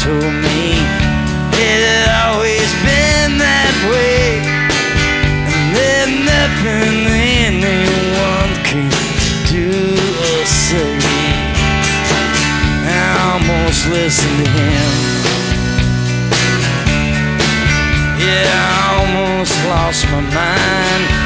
told me it had always been that way, and there's nothing anyone can do or say. I almost listened to him. Yeah, I almost lost my mind.